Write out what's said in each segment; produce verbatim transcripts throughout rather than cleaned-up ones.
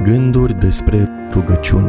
Gânduri despre rugăciune.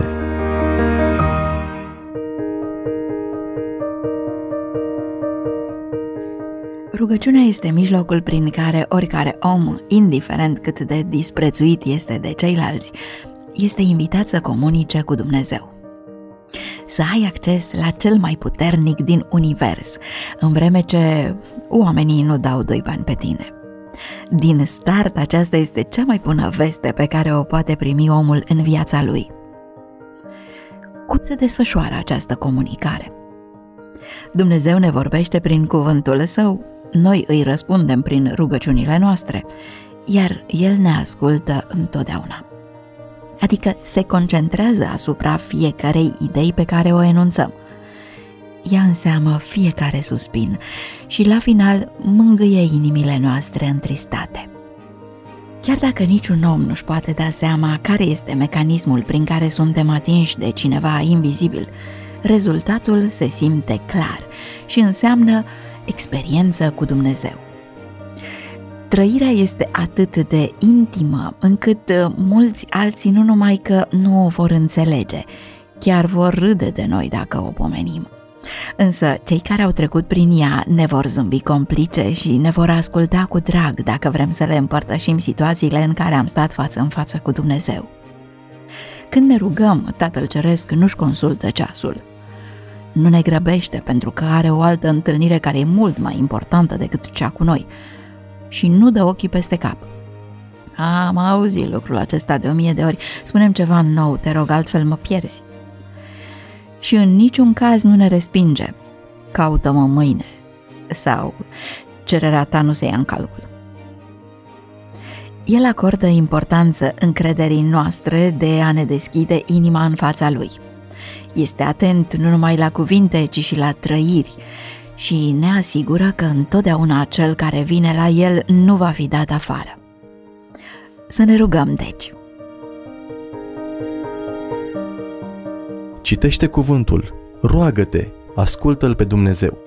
Rugăciunea este mijlocul prin care oricare om, indiferent cât de disprețuit este de ceilalți, este invitat să comunice cu Dumnezeu. Să ai acces la cel mai puternic din univers, în vreme ce oamenii nu dau doi bani pe tine. Din start, aceasta este cea mai bună veste pe care o poate primi omul în viața lui. Cum se desfășoară această comunicare? Dumnezeu ne vorbește prin cuvântul Său, noi îi răspundem prin rugăciunile noastre, iar El ne ascultă întotdeauna. Adică se concentrează asupra fiecărei idei pe care o enunțăm. Ia în seamă fiecare suspin și la final mângâie inimile noastre întristate. Chiar dacă niciun om nu-și poate da seama care este mecanismul prin care suntem atinși de cineva invizibil, rezultatul se simte clar și înseamnă experiență cu Dumnezeu. Trăirea este atât de intimă încât mulți alții nu numai că nu o vor înțelege, chiar vor râde de noi dacă o pomenim. Însă cei care au trecut prin ea ne vor zâmbi complice și ne vor asculta cu drag dacă vrem să le împărtășim situațiile în care am stat față în față cu Dumnezeu. Când ne rugăm, Tatăl Ceresc nu-și consultă ceasul. Nu ne grăbește pentru că are o altă întâlnire care e mult mai importantă decât cea cu noi și nu dă ochii peste cap. Am auzit lucrul acesta de o mie de ori, spune-mi ceva nou, te rog, altfel mă pierzi. Și în niciun caz nu ne respinge, caută-mă mâine sau cererea ta nu se ia în calcul. El acordă importanță încrederii noastre de a ne deschide inima în fața Lui. Este atent nu numai la cuvinte, ci și la trăiri și ne asigură că întotdeauna cel care vine la El nu va fi dat afară. Să ne rugăm, deci. Citește cuvântul, roagă-te, ascultă-L pe Dumnezeu.